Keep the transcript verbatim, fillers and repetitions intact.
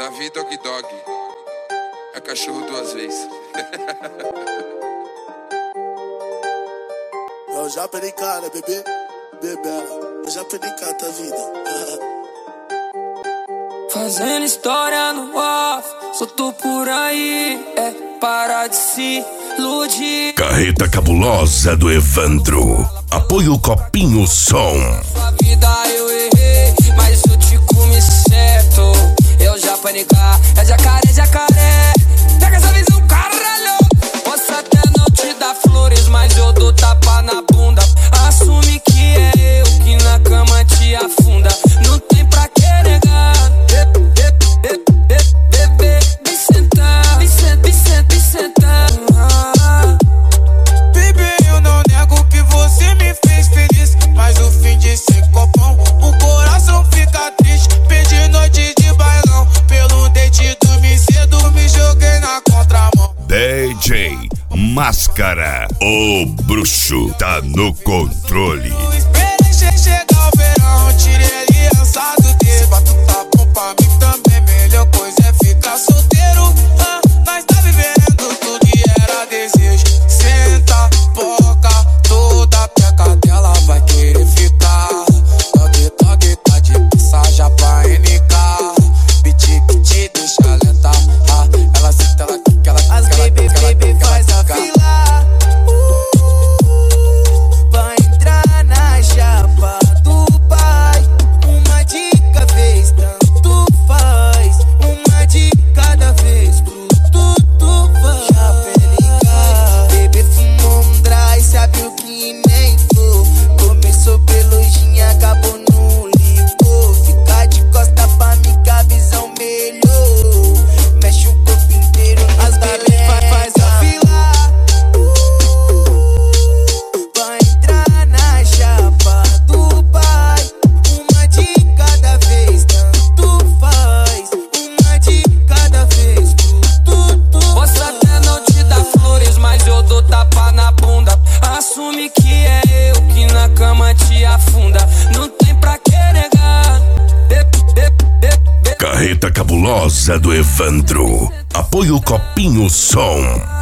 Davi Dog Dog. É cachorro duas vezes. Eu já perdi cara, bebê, bebê. Eu já perdi cara da vida. Fazendo história no off, solto por aí, é para de se iludir. Carreta Cabulosa do Evandro. Apoio Copinho Som. Sua vida eu errei, mas eu te comi certo. Eu já panicar, é jacaré, jacaré. Pega essa visão, caralho. Posso até não te dar flores, mas eu dou tapa na bunda. Assume que é eu que na cama te afunda. Não tem pra que negar. Bebê, vem sentar, vem sentar, vem sentar, vem sentar. Bebê, eu não nego que você me fez feliz, mas o fim de sem copão, o coração fica triste. Perdi noite de bailão, pelo dente dormi cedo, me joguei na contramão. D J Máscara, o bruxo tá no controle. Eu esperei chegar o verão, tirei aliança do dedo. Bato tá bom pra mim também, melhor coisa é ficar solteiro. Ah, nós tá vivendo tudo que era desejo. Senta, boca, toda peca dela vai querer ficar. Dog, dog, tá de passagem pra N K. Beat que te deixa lenta. Ah, ela senta, ela quica, ela quica, as ela baby, quica, baby ela faz a quica. fila uh, pra entrar na chapa do pai. Uma de cada vez, tanto faz. Uma de cada vez, tudo tu faz. Já pelica, bebê fumou um dry, sabe o que nem for. Começou pelo gin, acabou no licor. Fica de costa pra mim que a visão melhor. Mexe o corpo inteiro, as baby faz, faz a fila pra entrar na chapa do pai. Uma de cada vez, tanto faz. Uma de cada vez, tudo tu Posso até não te dar flores, mas eu dou tapa na bunda. Assume que é eu que na cama te afunda. Não tem pra que negar. Carreta Cabulosa do Evandro. Apoio Copinho Som.